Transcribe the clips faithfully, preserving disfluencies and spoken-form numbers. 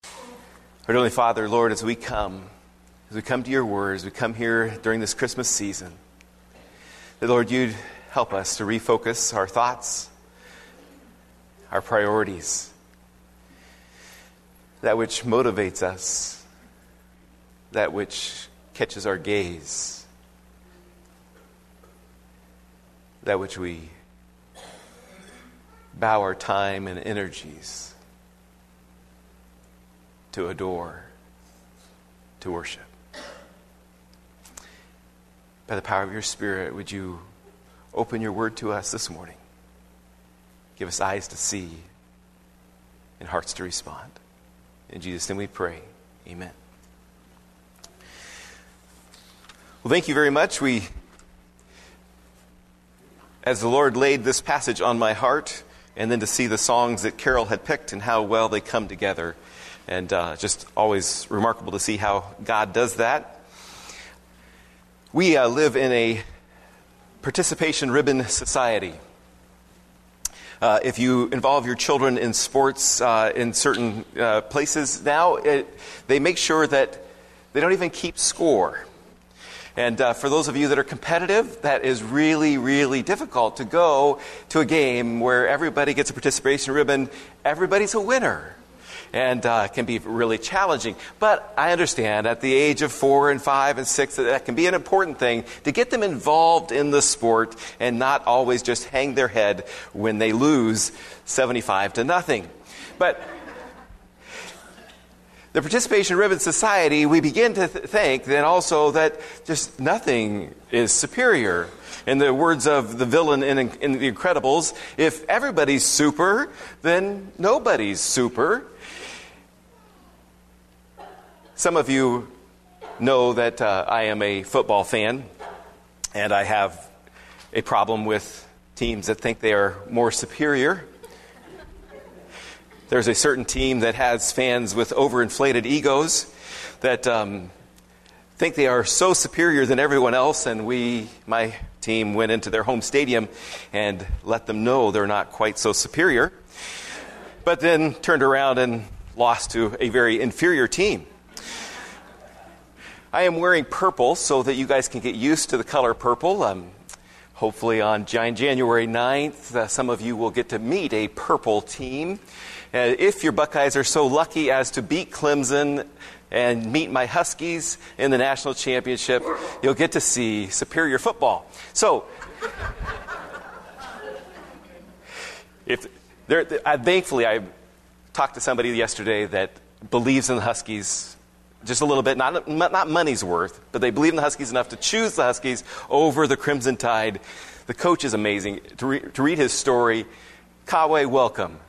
Our Heavenly Father, Lord, as we come, as we come to your words, we come here during this Christmas season, that, Lord, you'd help us to refocus our thoughts, our priorities, that which motivates us, that which catches our gaze, that which we bow our time and energies to adore, to worship. By the power of your Spirit, would you open your word to us this morning? Give us eyes to see and hearts to respond. In Jesus' name we pray. Amen. Well, thank you very much. We, as the Lord laid this passage on my heart, and then to see the songs that Carol had picked and how well they come together. And uh, just always remarkable to see how God does that. We uh, live in a participation ribbon society. Uh, if you involve your children in sports uh, in certain uh, places now, it, they make sure that they don't even keep score. And uh, for those of you that are competitive, that is really, really difficult to go to a game where everybody gets a participation ribbon. Everybody's a winner. And uh, can be really challenging. But I understand at the age of four and five and six that, that can be an important thing to get them involved in the sport and not always just hang their head when they lose seventy-five to nothing. But the Participation Ribbon Society, we begin to th- think then also that just nothing is superior. In the words of the villain in, in The Incredibles, if everybody's super, then nobody's super. Some of you know that uh, I am a football fan, and I have a problem with teams that think they are more superior. There's a certain team that has fans with overinflated egos that um, think they are so superior than everyone else, and we, my team, went into their home stadium and let them know they're not quite so superior, but then turned around and lost to a very inferior team. I am wearing purple so that you guys can get used to the color purple. Um, hopefully on January ninth, uh, some of you will get to meet a purple team. Uh, if your Buckeyes are so lucky as to beat Clemson and meet my Huskies in the national championship, you'll get to see superior football. So, if there, uh, thankfully, I talked to somebody yesterday that believes in the Huskies just a little bit, not not money's worth, but they believe in the Huskies enough to choose the Huskies over the Crimson Tide. The coach is amazing. To, re, to read his story, Kawe, welcome.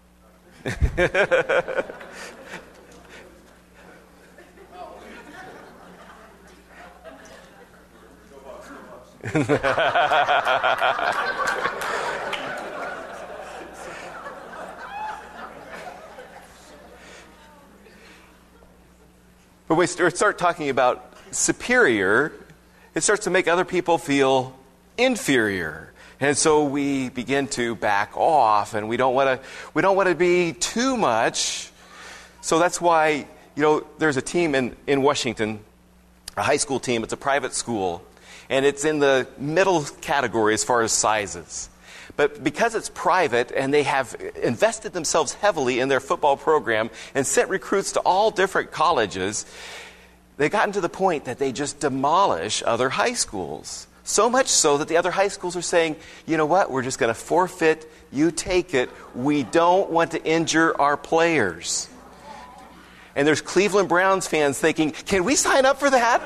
When we start talking about superior, it starts to make other people feel inferior. And so we begin to back off, and we don't want to we don't want to be too much. So that's why, you know, there's a team in, in Washington, a high school team. It's a private school, and it's in the middle category as far as sizes. But because it's private and they have invested themselves heavily in their football program and sent recruits to all different colleges, they've gotten to the point that they just demolish other high schools. So much so that the other high schools are saying, you know what, we're just going to forfeit, you take it. We don't want to injure our players. And there's Cleveland Browns fans thinking, can we sign up for that?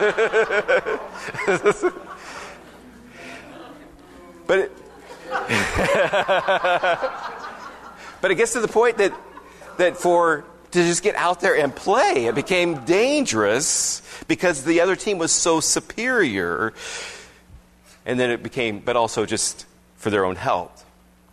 But it, but it gets to the point that that for to just get out there and play, it became dangerous because the other team was so superior. And then it became, but also just for their own health.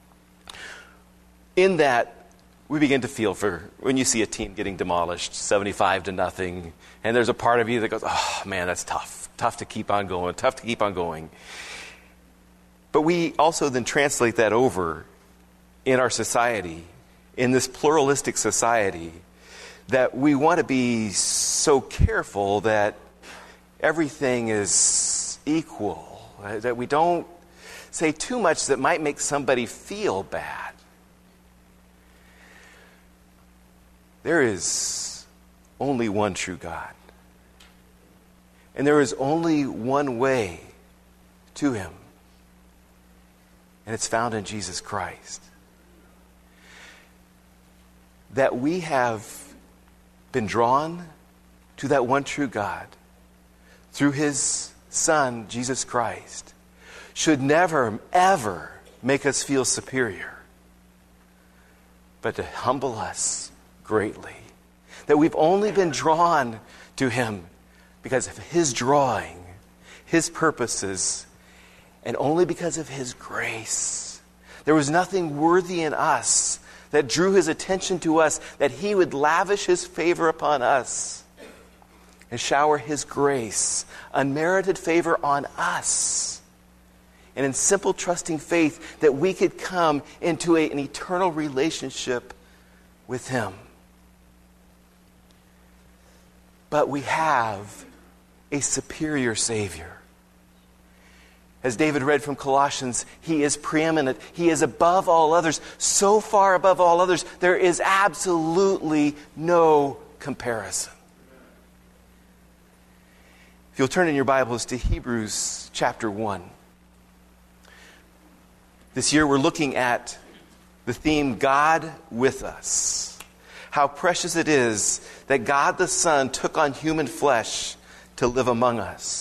In that, we begin to feel for when you see a team getting demolished, seventy-five to nothing, and there's a part of you that goes, oh man, that's tough. Tough to keep on going, tough to keep on going. But we also then translate that over in our society, in this pluralistic society, that we want to be so careful that everything is equal, that we don't say too much that might make somebody feel bad. There is only one true God. And there is only one way to him. And it's found in Jesus Christ. That we have been drawn to that one true God through his Son, Jesus Christ, should never, ever make us feel superior, but to humble us greatly. That we've only been drawn to him because of his drawing, his purposes, and only because of his grace. There was nothing worthy in us that drew his attention to us, that he would lavish his favor upon us and shower his grace, unmerited favor on us. And in simple trusting faith that we could come into a, an eternal relationship with him. But we have a superior Savior. As David read from Colossians, he is preeminent. He is above all others. So far above all others, there is absolutely no comparison. If you'll turn in your Bibles to Hebrews chapter one. This year we're looking at the theme, God with us. How precious it is that God the Son took on human flesh to live among us.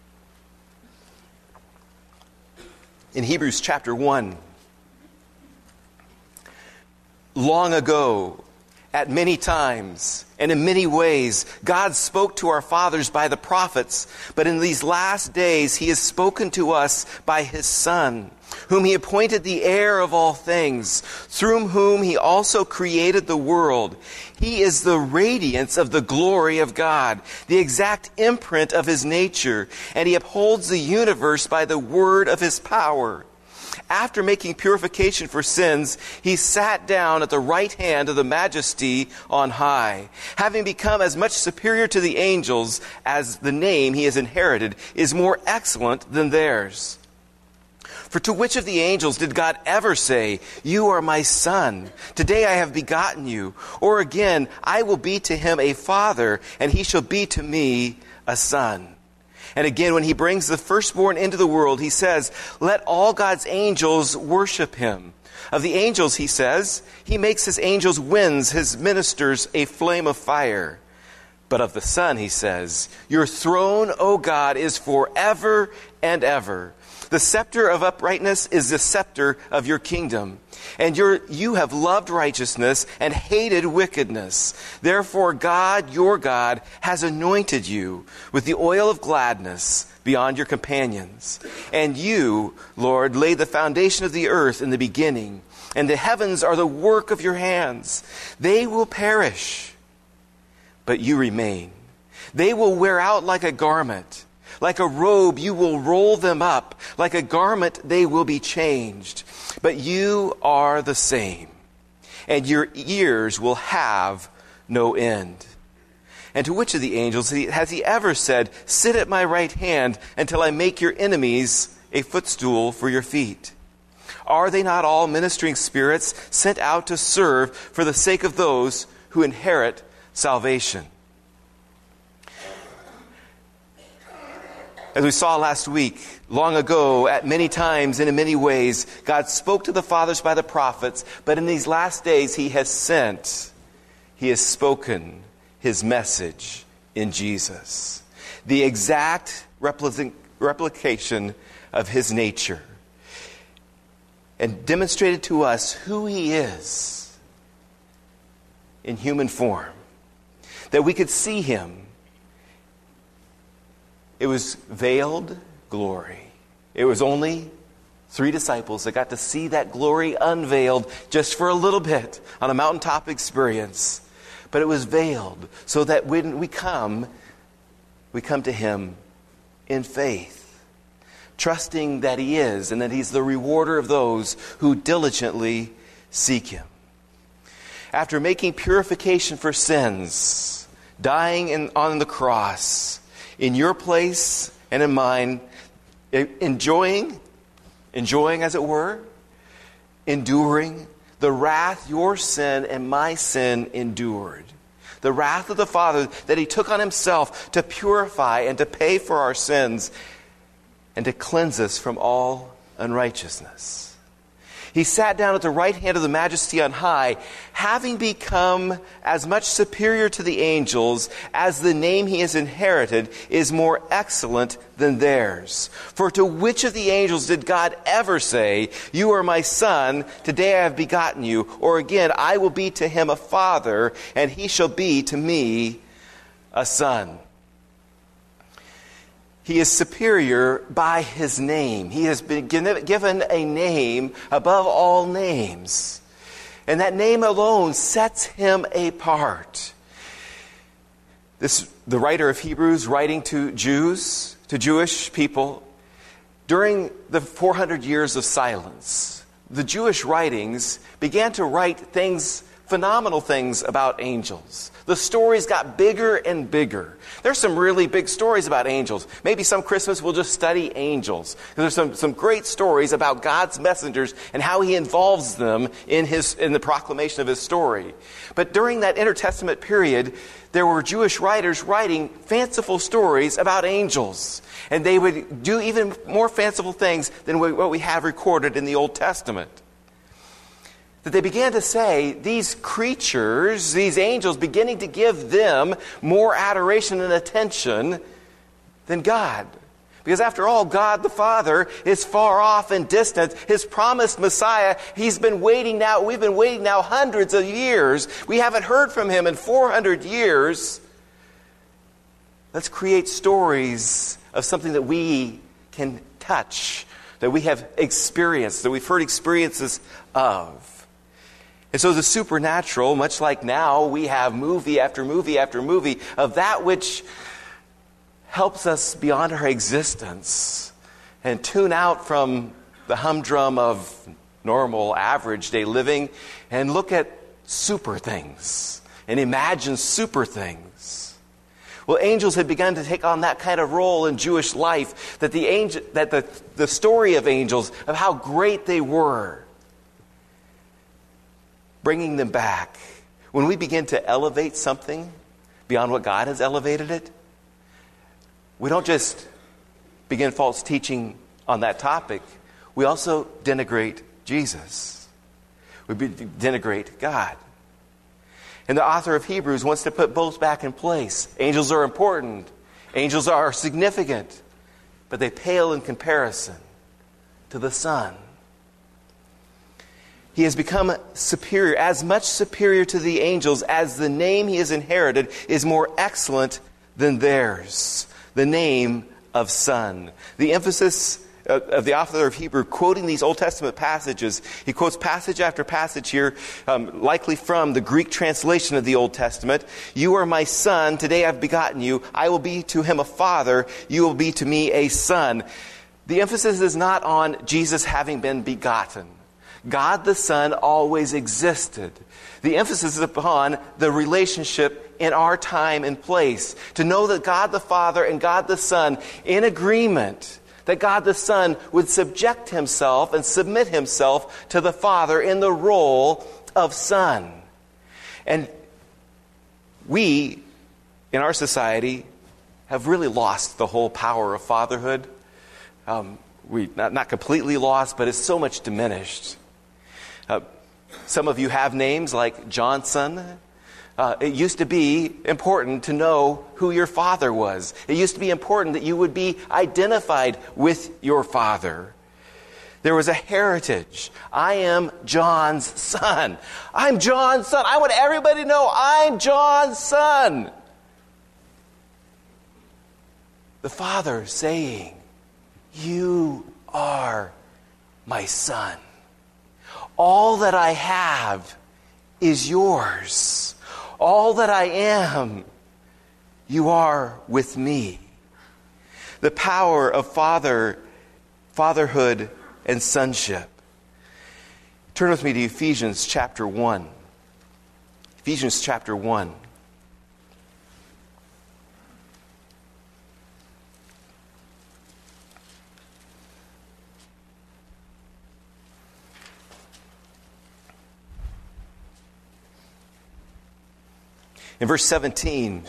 In Hebrews chapter one, long ago, at many times and in many ways, God spoke to our fathers by the prophets, but in these last days he has spoken to us by his Son, whom he appointed the heir of all things, through whom he also created the world. He is the radiance of the glory of God, the exact imprint of his nature, and he upholds the universe by the word of his power. After making purification for sins, he sat down at the right hand of the Majesty on high, having become as much superior to the angels as the name he has inherited is more excellent than theirs. For to which of the angels did God ever say, "You are my son, today I have begotten you"? Or again, "I will be to him a father, and he shall be to me a son"? And again, when he brings the firstborn into the world, he says, "Let all God's angels worship him." Of the angels, he says, "He makes his angels winds, his ministers a flame of fire." But of the Son, he says, "Your throne, O God, is forever and ever. The scepter of uprightness is the scepter of your kingdom. And your, you have loved righteousness and hated wickedness. Therefore God, your God, has anointed you with the oil of gladness beyond your companions. And you, Lord, laid the foundation of the earth in the beginning, and the heavens are the work of your hands. They will perish, but you remain. They will wear out like a garment. Like a robe, you will roll them up. Like a garment, they will be changed. But you are the same, and your years will have no end. And to which of the angels has he ever said, "Sit at my right hand until I make your enemies a footstool for your feet"? Are they not all ministering spirits sent out to serve for the sake of those who inherit salvation? As we saw last week, long ago, at many times and in many ways, God spoke to the fathers by the prophets, but in these last days he has sent, he has spoken his message in Jesus. The exact repli- replication of his nature, and demonstrated to us who he is in human form, that we could see him. It was veiled glory. It was only three disciples that got to see that glory unveiled just for a little bit on a mountaintop experience. But it was veiled so that when we come, we come to him in faith, trusting that he is and that he's the rewarder of those who diligently seek him. after making purification for sins, dying in, on the cross, in your place and in mine, enjoying, enjoying as it were, enduring the wrath your sin and my sin endured. The wrath of the Father that he took on himself to purify and to pay for our sins and to cleanse us from all unrighteousness. He sat down at the right hand of the Majesty on high, having become as much superior to the angels as the name he has inherited is more excellent than theirs. For to which of the angels did God ever say, "You are my son, today I have begotten you"? Or again, "I will be to him a father, and he shall be to me a son"? He is superior by his name. He has been given a name above all names. And that name alone sets him apart. This, the writer of Hebrews, writing to Jews, to Jewish people, during the four hundred years of silence, the Jewish writings began to write things, phenomenal things about angels. The stories got bigger and bigger. There's some really big stories about angels. Maybe some Christmas we'll just study angels. There's some, some great stories about God's messengers and how he involves them in his in the proclamation of his story. But during that intertestament period, there were Jewish writers writing fanciful stories about angels. And they would do even more fanciful things than what we have recorded in the Old Testament. That they began to say, these creatures, these angels, beginning to give them more adoration and attention than God. Because after all, God the Father is far off and distant. His promised Messiah, he's been waiting now, we've been waiting now hundreds of years. We haven't heard from him in four hundred years. Let's create stories of something that we can touch, that we have experienced, that we've heard experiences of. And so the supernatural, much like now, we have movie after movie after movie of that which helps us beyond our existence and tune out from the humdrum of normal, average day living and look at super things and imagine super things. Well, angels had begun to take on that kind of role in Jewish life, that the angel, that the, the story of angels, of how great they were, bringing them back. When we begin to elevate something beyond what God has elevated it, we don't just begin false teaching on that topic. We also denigrate Jesus. We denigrate God. And the author of Hebrews wants to put both back in place. Angels are important. Angels are significant. But they pale in comparison to the Son. He has become superior, as much superior to the angels as the name he has inherited is more excellent than theirs. The name of Son. The emphasis of the author of Hebrew quoting these Old Testament passages, he quotes passage after passage here, um, likely from the Greek translation of the Old Testament. "You are my son, today I've begotten you. I will be to him a father, you will be to me a son." The emphasis is not on Jesus having been begotten. God the Son always existed. The emphasis is upon the relationship in our time and place. To know that God the Father and God the Son in agreement, that God the Son would subject himself and submit himself to the Father in the role of Son. And we, in our society, have really lost the whole power of fatherhood. Um, we not, not completely lost, but it's so much diminished. Uh, some of you have names like Johnson. Uh, it used to be important to know who your father was. It used to be important that you would be identified with your father. There was a heritage. I am John's son. I'm John's son. I want everybody to know I'm John's son. The Father saying, "You are my son. All that I have is yours. All that I am, you are with me." The power of father, fatherhood and sonship. Turn with me to Ephesians chapter one. Ephesians chapter one. In verse seventeen,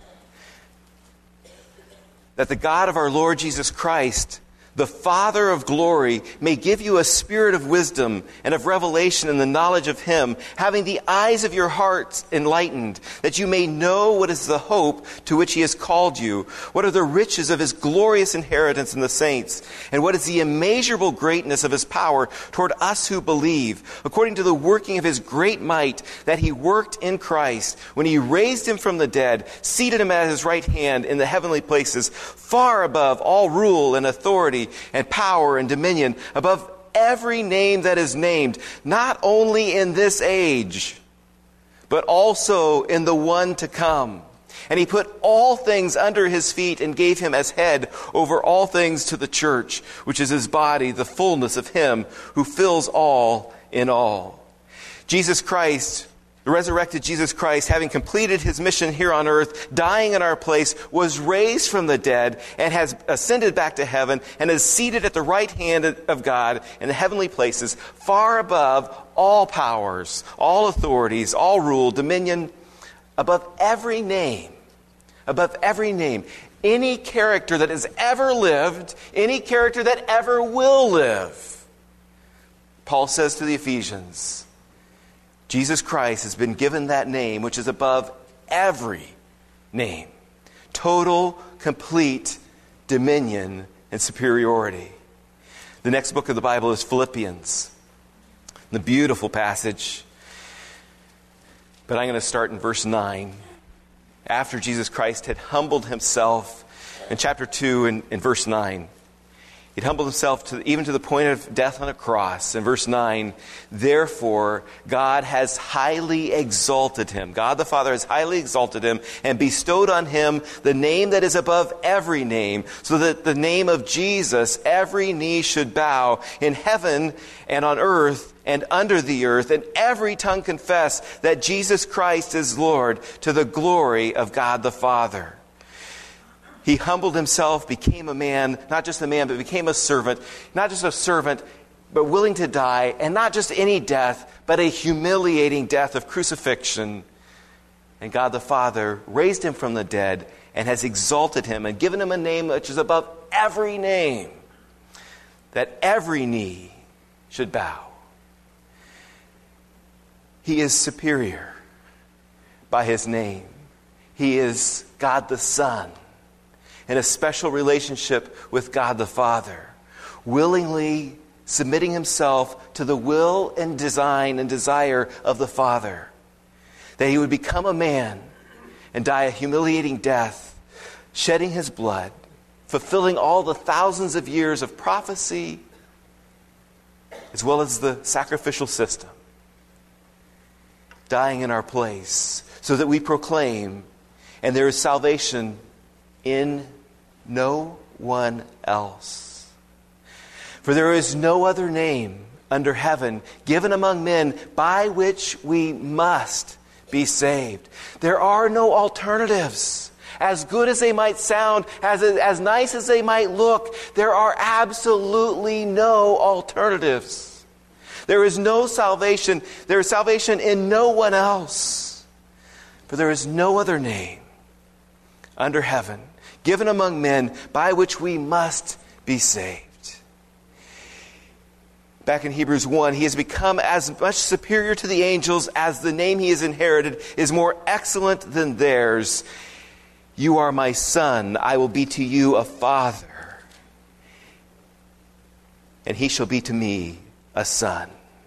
that the God of our Lord Jesus Christ, the Father of glory, may give you a spirit of wisdom and of revelation in the knowledge of Him, having the eyes of your hearts enlightened, that you may know what is the hope to which He has called you, what are the riches of His glorious inheritance in the saints, and what is the immeasurable greatness of His power toward us who believe, according to the working of His great might that He worked in Christ, when He raised Him from the dead, seated Him at His right hand in the heavenly places, far above all rule and authority and power and dominion, above every name that is named, not only in this age, but also in the one to come. And He put all things under His feet and gave Him as head over all things to the church, which is His body, the fullness of Him who fills all in all. Jesus Christ, the resurrected Jesus Christ, having completed His mission here on earth, dying in our place, was raised from the dead and has ascended back to heaven and is seated at the right hand of God in the heavenly places, far above all powers, all authorities, all rule, dominion, above every name, above every name. Any character that has ever lived, any character that ever will live. Paul says to the Ephesians, Jesus Christ has been given that name which is above every name. Total, complete dominion and superiority. The next book of the Bible is Philippians. The beautiful passage. But I'm going to start in verse nine. After Jesus Christ had humbled Himself, in chapter two and in verse nine. He humbled Himself to, even to the point of death on a cross. In verse nine, therefore God has highly exalted Him. God the Father has highly exalted Him and bestowed on Him the name that is above every name, so that the name of Jesus every knee should bow in heaven and on earth and under the earth, and every tongue confess that Jesus Christ is Lord, to the glory of God the Father. He humbled Himself, became a man, not just a man, but became a servant. Not just a servant, but willing to die, and not just any death, but a humiliating death of crucifixion. And God the Father raised Him from the dead and has exalted Him and given Him a name which is above every name, that every knee should bow. He is superior by His name. He is God the Son, in a special relationship with God the Father, willingly submitting Himself to the will and design and desire of the Father, that He would become a man and die a humiliating death, shedding His blood, fulfilling all the thousands of years of prophecy, as well as the sacrificial system, dying in our place, so that we proclaim, and there is salvation in no one else. For there is no other name under heaven given among men by which we must be saved. There are no alternatives. As good as they might sound, as, as nice as they might look, there are absolutely no alternatives. There is no salvation. There is salvation in no one else. For there is no other name under heaven given among men by which we must be saved. Back in Hebrews one, He has become as much superior to the angels as the name He has inherited is more excellent than theirs. You are my son, I will be to you a father, and he shall be to me a son.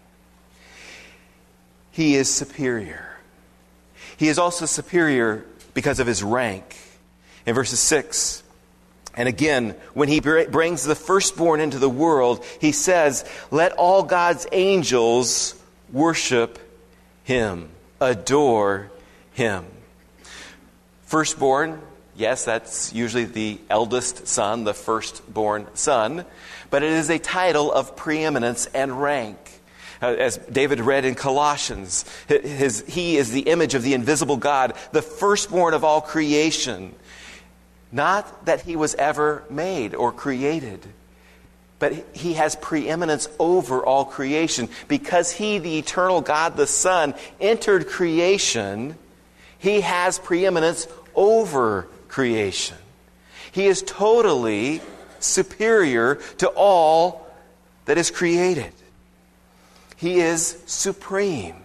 He is superior. He is also superior because of His rank. In verses six, and again, when He brings the firstborn into the world, He says, let all God's angels worship Him, adore Him. Firstborn, yes, that's usually the eldest son, the firstborn son, but it is a title of preeminence and rank. Uh, as David read in Colossians, his, he is the image of the invisible God, the firstborn of all creation. Not that he was ever made or created, but he has preeminence over all creation. Because he, the eternal God, the Son, entered creation, he has preeminence over creation. He is totally superior to all that is created. He is supreme.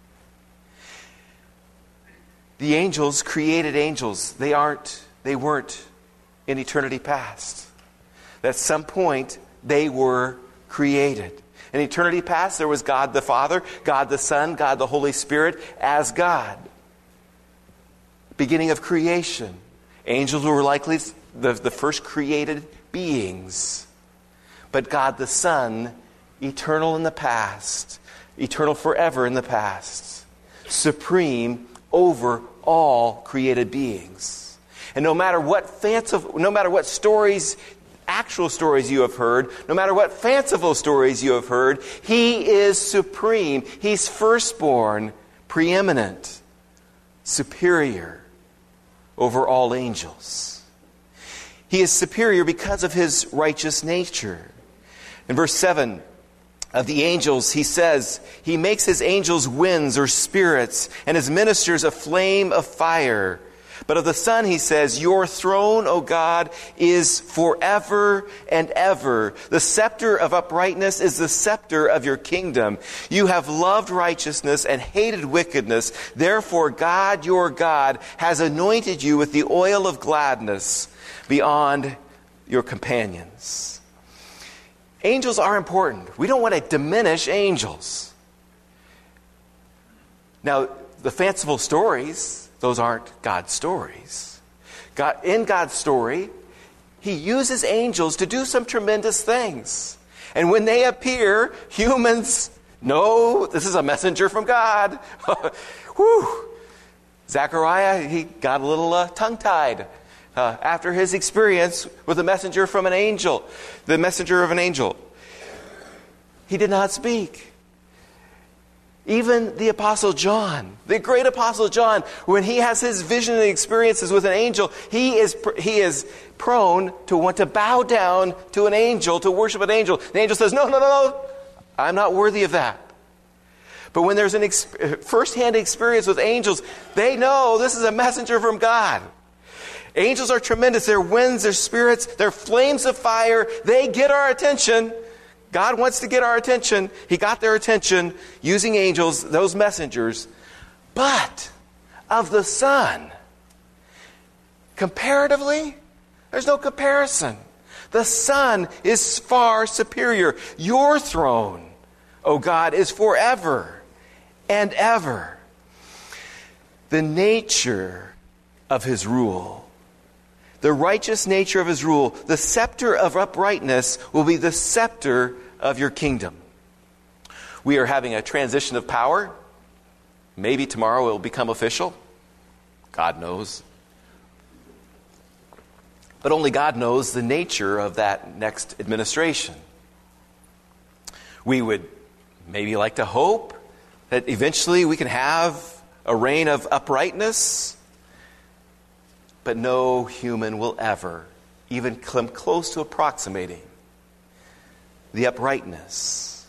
The angels, created angels, they aren't, they weren't in eternity past. At some point, they were created. In eternity past, there was God the Father, God the Son, God the Holy Spirit as God. Beginning of creation. Angels were likely the, the first created beings. But God the Son, eternal in the past, eternal forever in the past, supreme over all created beings. And no matter what fanciful, no matter what stories, actual stories you have heard, no matter what fanciful stories you have heard, he is supreme. He's firstborn, preeminent, superior over all angels. He is superior because of his righteous nature. In verse seven of the angels, he says, he makes his angels winds or spirits, and his ministers a flame of fire. But of the Son, he says, your throne, O God, is forever and ever. The scepter of uprightness is the scepter of your kingdom. You have loved righteousness and hated wickedness. Therefore, God, your God, has anointed you with the oil of gladness beyond your companions. Angels are important. We don't want to diminish angels. Now, the fanciful stories, those aren't God's stories. God, in God's story, he uses angels to do some tremendous things. And when they appear, humans know this is a messenger from God. Whew. Zechariah, he got a little uh, tongue-tied uh, after his experience with a messenger from an angel, the messenger of an angel. He did not speak. Even the Apostle John, the great Apostle John, when he has his vision and experiences with an angel, he is he is prone to want to bow down to an angel, to worship an angel. The angel says, no, no, no, no, I'm not worthy of that. But when there's an ex- first-hand experience with angels, they know this is a messenger from God. Angels are tremendous. They're winds, they're spirits, they're flames of fire. They get our attention. God wants to get our attention. He got their attention using angels, those messengers. But of the Son, comparatively, there's no comparison. The Son is far superior. Your throne, O God, is forever and ever. The nature of his rule, the righteous nature of his rule, the scepter of uprightness will be the scepter of your kingdom. We are having a transition of power. Maybe tomorrow it will become official. God knows. But only God knows the nature of that next administration. We would maybe like to hope that eventually we can have a reign of uprightness, but no human will ever even come close to approximating the uprightness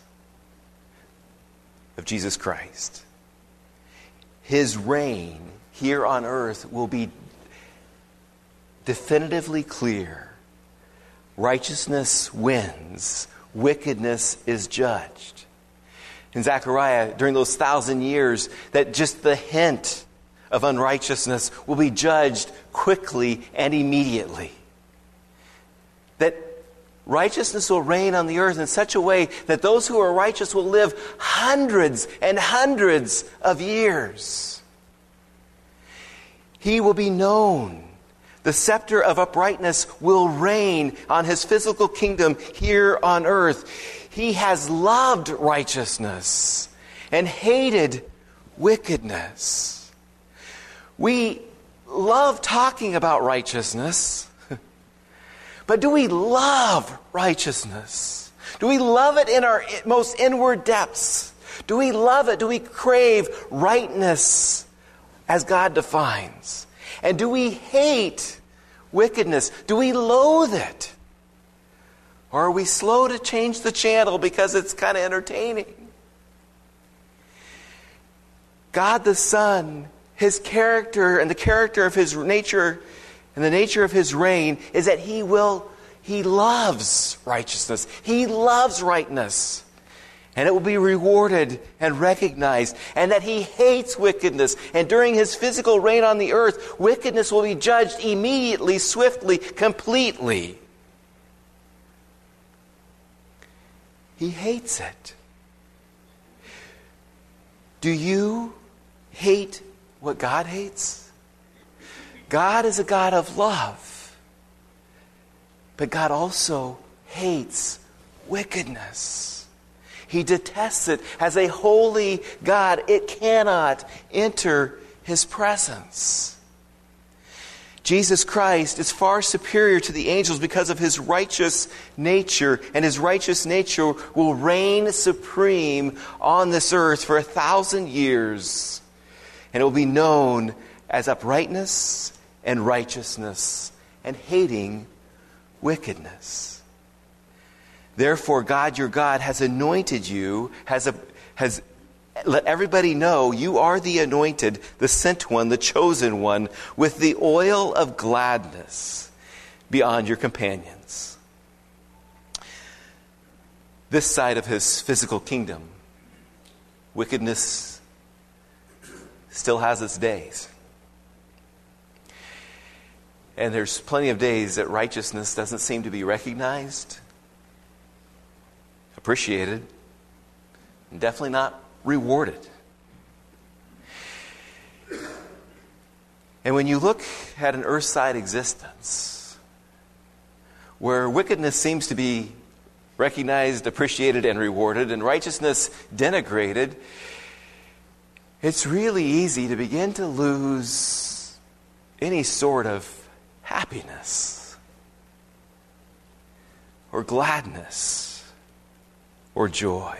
of Jesus Christ. His reign here on earth will be definitively clear. Righteousness wins. Wickedness is judged. In Zechariah, during those thousand years, that just the hint of unrighteousness will be judged quickly and immediately. That righteousness will reign on the earth in such a way that those who are righteous will live hundreds and hundreds of years. He will be known. The scepter of uprightness will reign on his physical kingdom here on earth. He has loved righteousness and hated wickedness. We love talking about righteousness. But do we love righteousness? Do we love it in our most inward depths? Do we love it? Do we crave rightness as God defines? And do we hate wickedness? Do we loathe it? Or are we slow to change the channel because it's kind of entertaining? God the Son, His character and the character of His nature and the nature of His reign is that He will, He loves righteousness. He loves rightness. And it will be rewarded and recognized. And that He hates wickedness. And during His physical reign on the earth, wickedness will be judged immediately, swiftly, completely. He hates it. Do you hate what God hates? God is a God of love. But God also hates wickedness. He detests it. As a holy God, it cannot enter His presence. Jesus Christ is far superior to the angels because of His righteous nature, and His righteous nature will reign supreme on this earth for a thousand years, and it will be known as uprightness and righteousness and hating wickedness. Therefore, God, your God, has anointed you, has, a, has let everybody know you are the anointed, the sent one, the chosen one, with the oil of gladness beyond your companions. This side of His physical kingdom, wickedness still has its days. And there's plenty of days that righteousness doesn't seem to be recognized, appreciated, and definitely not rewarded. And when you look at an earthside existence where wickedness seems to be recognized, appreciated, and rewarded, and righteousness denigrated, it's really easy to begin to lose any sort of happiness or gladness or joy.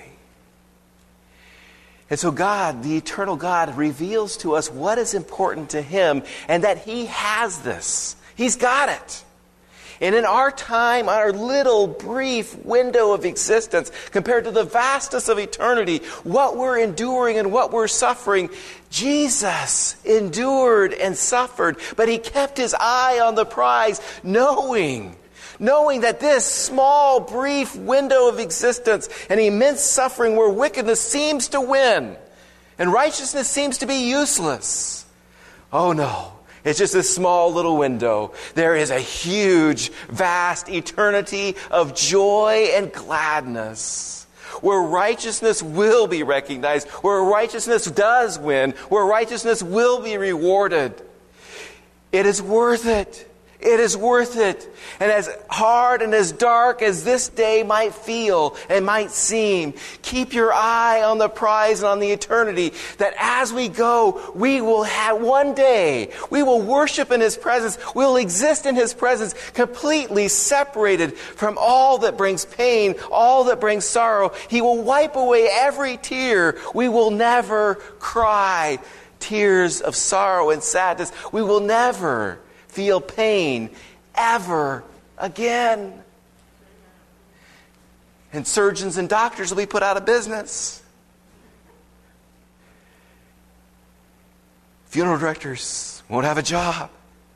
And so God, the eternal God, reveals to us what is important to Him and that He has this. He's got it. And in our time, our little brief window of existence, compared to the vastness of eternity, what we're enduring and what we're suffering, Jesus endured and suffered, but He kept His eye on the prize, knowing Knowing that this small, brief window of existence and immense suffering where wickedness seems to win and righteousness seems to be useless. Oh no, it's just a small little window. There is a huge, vast eternity of joy and gladness where righteousness will be recognized, where righteousness does win, where righteousness will be rewarded. It is worth it. It is worth it. And as hard and as dark as this day might feel and might seem, keep your eye on the prize and on the eternity, that as we go, we will have one day, we will worship in His presence, we will exist in His presence, completely separated from all that brings pain, all that brings sorrow. He will wipe away every tear. We will never cry tears of sorrow and sadness. We will never feel pain ever again. And surgeons and doctors will be put out of business. Funeral directors won't have a job.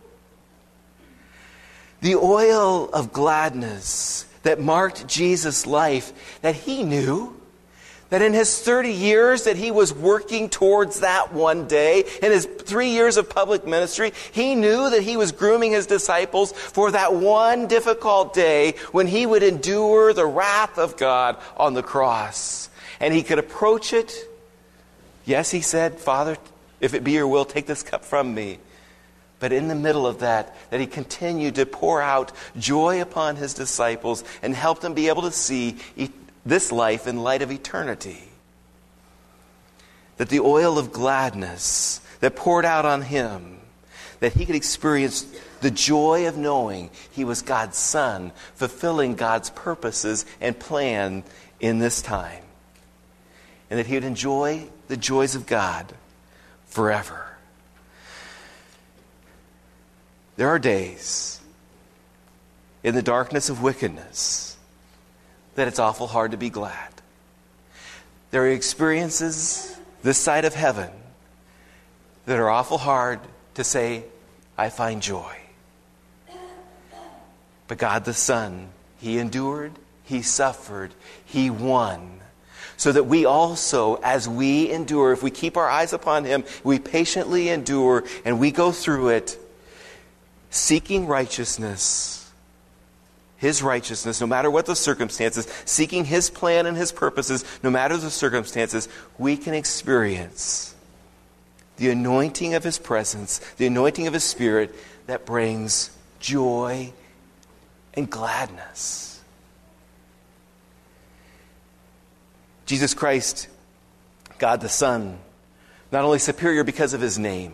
The oil of gladness that marked Jesus' life, that He knew, that in His thirty years that He was working towards that one day, in His three years of public ministry, He knew that He was grooming His disciples for that one difficult day when He would endure the wrath of God on the cross. And He could approach it. Yes, He said, Father, if it be your will, take this cup from me. But in the middle of that, that He continued to pour out joy upon His disciples and help them be able to see this life in light of eternity. That the oil of gladness that poured out on Him, that He could experience the joy of knowing He was God's Son, fulfilling God's purposes and plan in this time. and that he would enjoy the joys of God forever. There are days in the darkness of wickedness that it's awful hard to be glad. There are experiences this side of heaven that are awful hard to say, I find joy. But God the Son, he endured, he suffered, he won. So that we also, as we endure, if we keep our eyes upon him, we patiently endure and we go through it, seeking righteousness, his righteousness, no matter what the circumstances, seeking his plan and his purposes, no matter the circumstances, we can experience the anointing of his presence, the anointing of his Spirit that brings joy and gladness. Jesus Christ, God the Son, not only superior because of his name,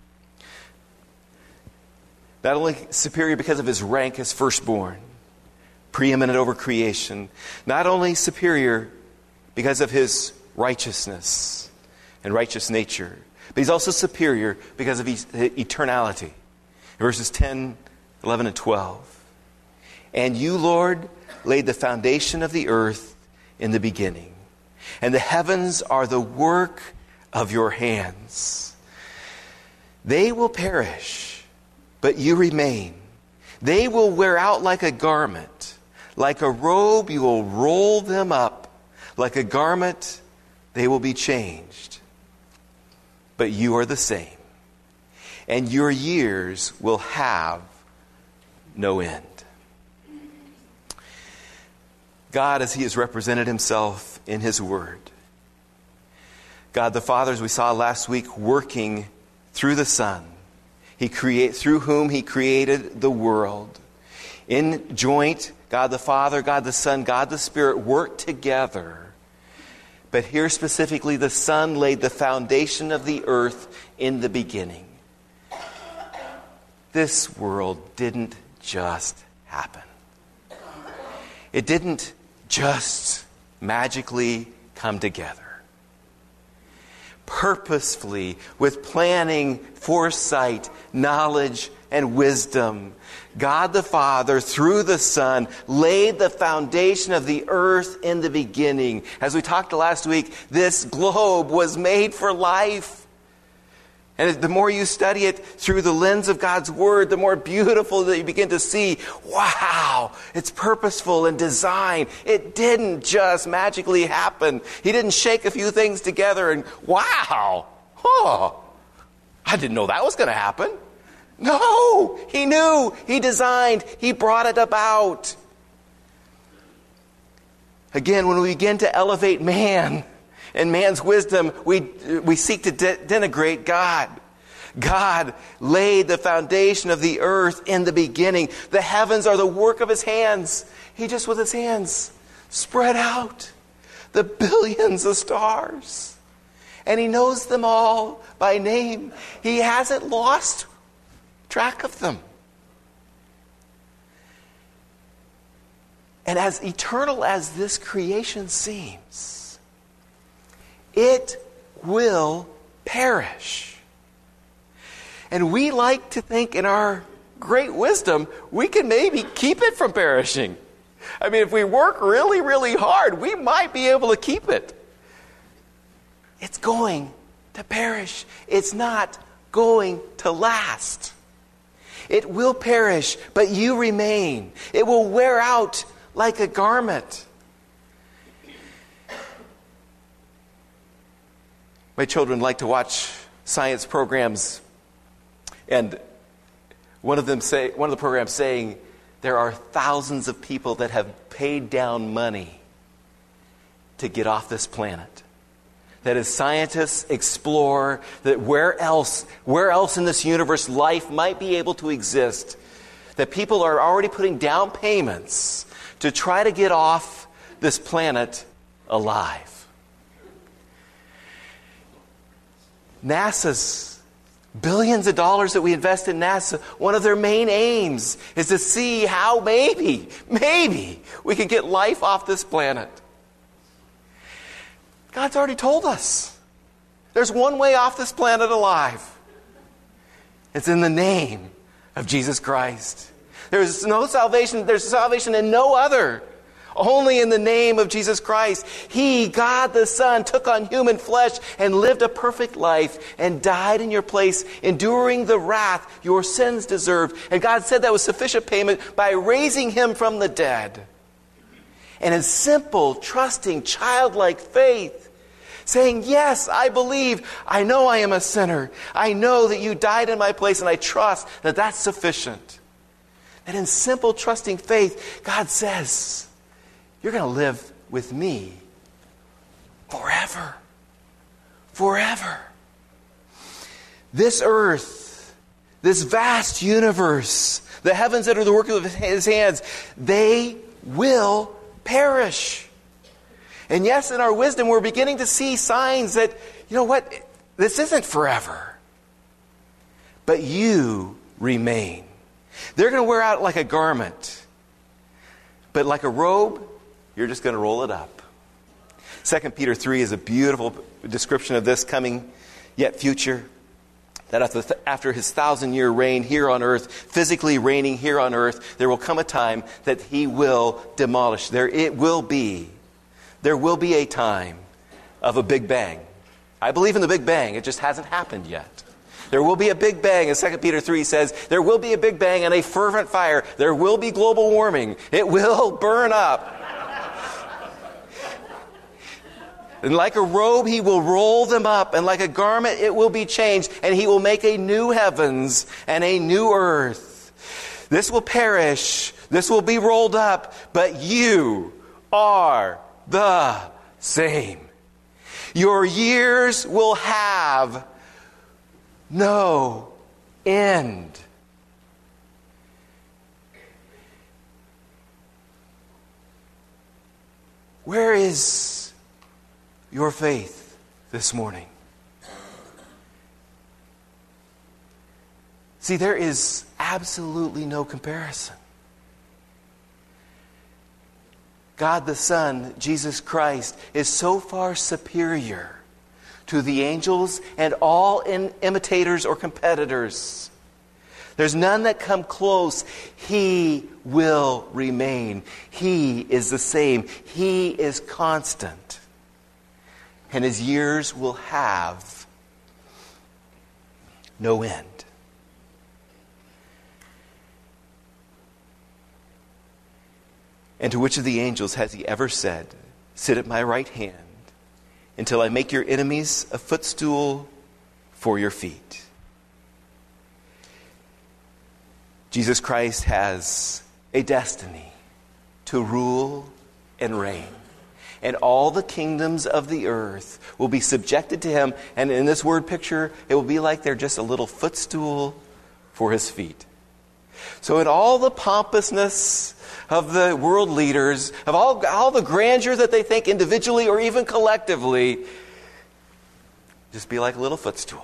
not only superior because of his rank as firstborn, preeminent over creation, not only superior because of his righteousness and righteous nature, but he's also superior because of his eternality. In verses ten, eleven, and twelve. And you, Lord, laid the foundation of the earth in the beginning, and the heavens are the work of your hands. They will perish, but you remain. They will wear out like a garment. Like a robe, you will roll them up. Like a garment, they will be changed. But you are the same, and your years will have no end. God, as he has represented himself in his word. God the Father, as we saw last week, working through the Son. He create, through whom he created the world. In joint, God the Father, God the Son, God the Spirit work together. But here specifically, the Son laid the foundation of the earth in the beginning. This world didn't just happen. It didn't just magically come together. Purposefully, with planning, foresight, knowledge, and wisdom, God the Father, through the Son, laid the foundation of the earth in the beginning. As we talked last week, this globe was made for life. And the more you study it through the lens of God's Word, the more beautiful that you begin to see, wow, it's purposeful and designed. It didn't just magically happen. He didn't shake a few things together and, wow, oh, I didn't know that was going to happen. No, he knew, he designed, he brought it about. Again, when we begin to elevate man and man's wisdom, we we seek to de- denigrate God. God laid the foundation of the earth in the beginning. The heavens are the work of his hands. He just with his hands spread out the billions of stars. And he knows them all by name. He hasn't lost track of them. And as eternal as this creation seems, it will perish. And we like to think in our great wisdom, we can maybe keep it from perishing. I mean, if we work really, really hard, we might be able to keep it. It's going to perish. It's not going to last. It will perish, but you remain. It will wear out like a garment. My children like to watch science programs, and one of them say, one of the programs saying there are thousands of people that have paid down money to get off this planet. That as scientists explore that where else, where else in this universe life might be able to exist, that people are already putting down payments to try to get off this planet alive. NASA's billions of dollars that we invest in NASA, one of their main aims is to see how maybe, maybe we can get life off this planet. God's already told us. There's one way off this planet alive. It's in the name of Jesus Christ. There's no salvation, there's salvation in no other. Only in the name of Jesus Christ. He, God the Son, took on human flesh and lived a perfect life and died in your place, enduring the wrath your sins deserved. And God said that was sufficient payment by raising him from the dead. And in simple, trusting, childlike faith, saying, yes, I believe, I know I am a sinner. I know that you died in my place, and I trust that that's sufficient. And in simple, trusting faith, God says, you're going to live with me forever. Forever. This earth, this vast universe, the heavens that are the work of his hands, they will perish. And yes, in our wisdom, we're beginning to see signs that, you know what, this isn't forever. But you remain. They're going to wear out like a garment. But like a robe, you're just going to roll it up. Second Peter three is a beautiful description of this coming yet future. That after, after his thousand-year reign here on earth, physically reigning here on earth, there will come a time that he will demolish. There it will be. There will be a time of a big bang. I believe in the big bang. It just hasn't happened yet. There will be a big bang, as Second Peter three says. There will be a big bang and a fervent fire. There will be global warming. It will burn up. And like a robe, he will roll them up. And like a garment, it will be changed. And he will make a new heavens and a new earth. This will perish. This will be rolled up. But you are the same. Your years will have no end. Where is your faith this morning? See, there is absolutely no comparison. God the Son, Jesus Christ, is so far superior to the angels and all in imitators or competitors. There's none that come close. He will remain. He is the same. He is constant. And his years will have no end. And to which of the angels has he ever said, sit at my right hand until I make your enemies a footstool for your feet? Jesus Christ has a destiny to rule and reign. And all the kingdoms of the earth will be subjected to him. And in this word picture, it will be like they're just a little footstool for his feet. So in all the pompousness of the world leaders, of all, all the grandeur that they think individually or even collectively, just be like a little footstool.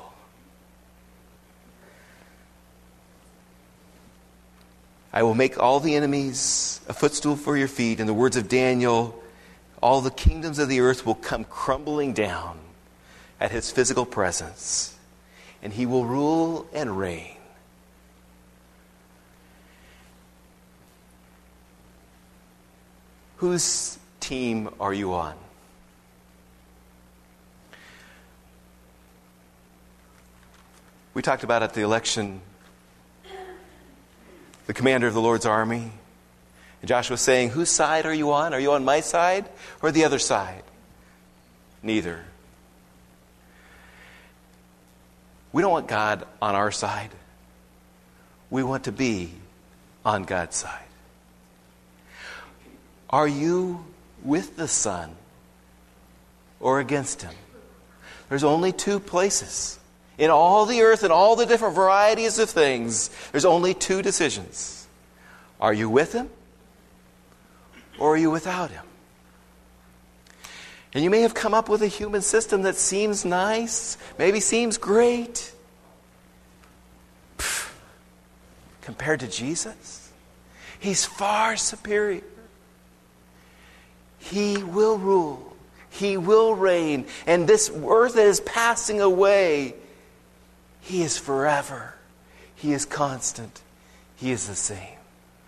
I will make all the enemies a footstool for your feet. In the words of Daniel, all the kingdoms of the earth will come crumbling down at his physical presence. And he will rule and reign. Whose team are you on? We talked about at the election the commander of the Lord's army. And Joshua was saying, whose side are you on? Are you on my side or the other side? Neither. We don't want God on our side. We want to be on God's side. Are you with the Son or against him? There's only two places. In all the earth and all the different varieties of things, there's only two decisions. Are you with him? Or are you without him? And you may have come up with a human system that seems nice, maybe seems great. Pfft. Compared to Jesus, he's far superior. He will rule He will reign. And this earth that is passing away, He is forever. He is constant. He is the same.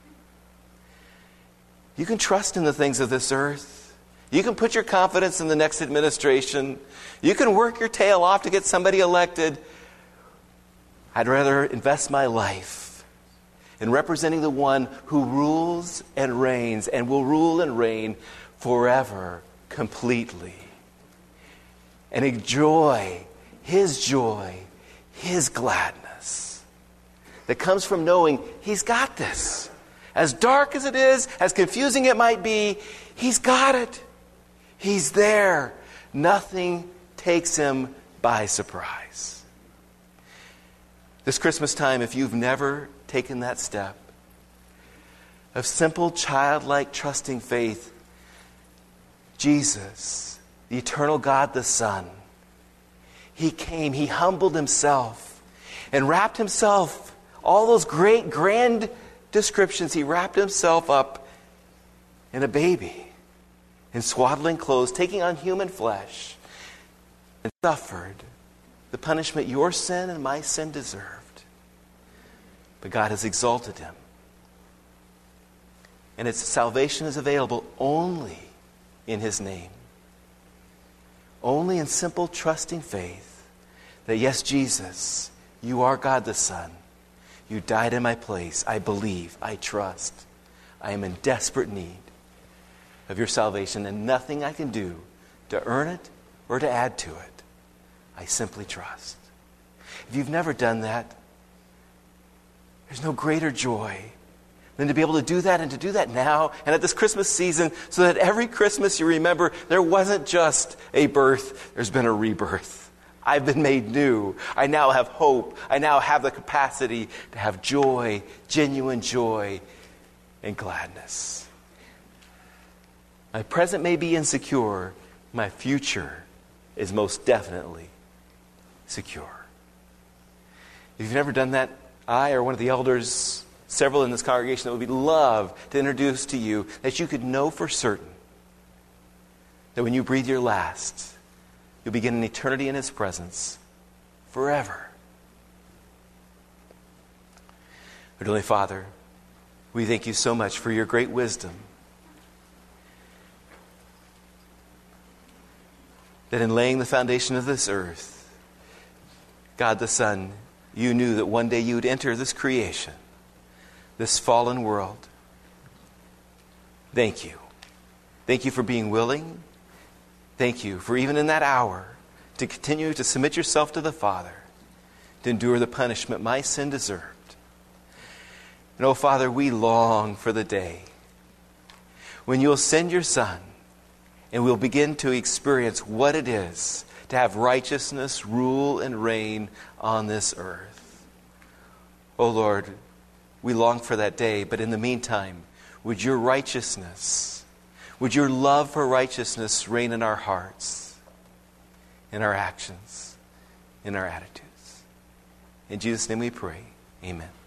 You can trust in the things of this earth. You can put your confidence in the next administration. You can work your tail off to get somebody elected. I'd rather invest my life in representing the one who rules and reigns and will rule and reign forever, completely. And enjoy His joy, His gladness that comes from knowing He's got this. As dark as it is, as confusing it might be, He's got it. He's there. Nothing takes Him by surprise. This Christmas time, if you've never taken that step of simple, childlike, trusting faith, Jesus, the eternal God the Son, He came, He humbled Himself and wrapped Himself, all those great, grand descriptions, He wrapped Himself up in a baby, in swaddling clothes, taking on human flesh, and suffered the punishment your sin and my sin deserved. But God has exalted Him. And its salvation is available only in His name. Only in simple, trusting faith that, yes, Jesus, You are God the Son. You died in my place. I believe. I trust. I am in desperate need of Your salvation, and nothing I can do to earn it or to add to it. I simply trust. If you've never done that, there's no greater joy than to be able to do that, and to do that now and at this Christmas season, so that every Christmas you remember there wasn't just a birth, there's been a rebirth. I've been made new. I now have hope. I now have the capacity to have joy, genuine joy and gladness. My present may be insecure. My future is most definitely secure. If you've never done that, I or one of the elders, several in this congregation, that would be love to introduce to you, that you could know for certain that when you breathe your last, you'll begin an eternity in His presence forever. Our Heavenly Father, we thank You so much for Your great wisdom, that in laying the foundation of this earth, God the Son, You knew that one day You would enter this creation, this fallen world. Thank You. Thank You for being willing. Thank You for, even in that hour, to continue to submit Yourself to the Father, to endure the punishment my sin deserved. And oh, Father, we long for the day when You'll send Your Son, and we'll begin to experience what it is to have righteousness rule and reign on this earth. Oh Lord, we long for that day, but in the meantime, would Your righteousness, would Your love for righteousness reign in our hearts, in our actions, in our attitudes. In Jesus' name we pray. Amen.